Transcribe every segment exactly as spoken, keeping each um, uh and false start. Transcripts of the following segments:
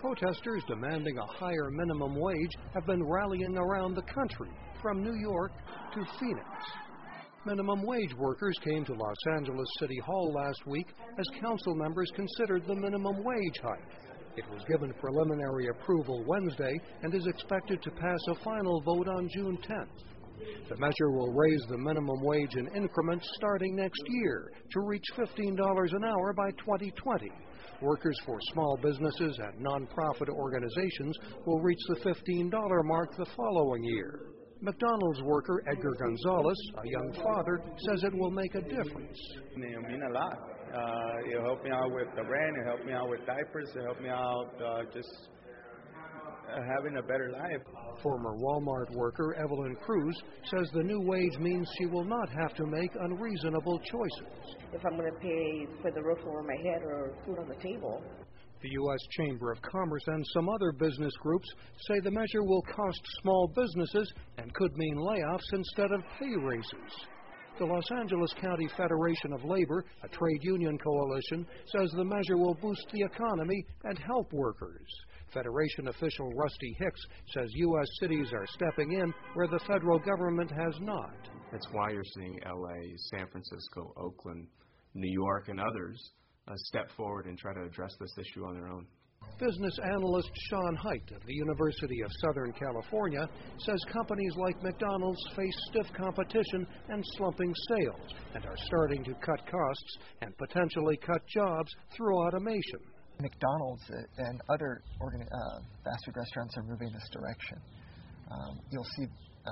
Protesters demanding a higher minimum wage have been rallying around the country, from New York to Phoenix. Minimum wage workers came to Los Angeles City Hall last week as council members considered the minimum wage hike. It was given preliminary approval Wednesday and is expected to pass a final vote on June tenth. The measure will raise the minimum wage in increments starting next year to reach fifteen dollars an hour by twenty twenty. Workers for small businesses and nonprofit organizations will reach the fifteen dollars mark the following year. McDonald's worker Edgar Gonzalez, a young father, says it will make a difference. It'll mean a lot. Uh, it'll help me out with the rent, it'll help me out with diapers, it'll help me out uh, just uh, having a better life. Former Walmart worker Evelyn Cruz says the new wage means she will not have to make unreasonable choices. If I'm going to pay for the roof over my head or food on the table. The U S Chamber of Commerce and some other business groups say the measure will cost small businesses and could mean layoffs instead of pay raises. The Los Angeles County Federation of Labor, a trade union coalition, says the measure will boost the economy and help workers. Federation official Rusty Hicks says U S cities are stepping in where the federal government has not. That's why you're seeing L A, San Francisco, Oakland, New York, and others uh, step forward and try to address this issue on their own. Business analyst Sean Haidt of the University of Southern California says companies like McDonald's face stiff competition and slumping sales and are starting to cut costs and potentially cut jobs through automation. McDonald's and other organ- uh, fast food restaurants are moving this direction. Um, you'll see uh,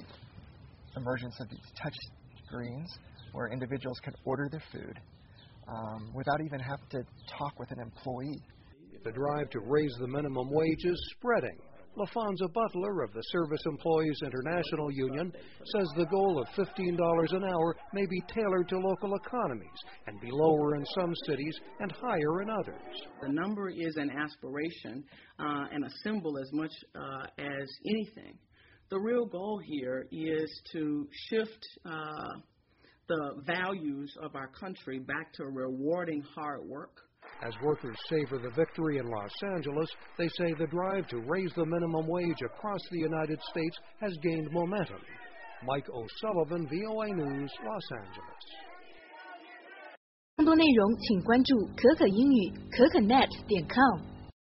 the emergence of these touch screens where individuals can order their food um, without even having to talk with an employee. The drive to raise the minimum wage is spreading. LaFonza Butler of the Service Employees International Union says the goal of fifteen dollars an hour may be tailored to local economies and be lower in some cities and higher in others. The number is an aspiration uh, and a symbol as much uh, as anything. The real goal here is to shift uh, the values of our country back to rewarding hard work. As workers savor the victory in Los Angeles, they say the drive to raise the minimum wage across the United States has gained momentum. Mike O'Sullivan, V O A News, Los Angeles. 更多内容请关注可可英语可可net 点 com。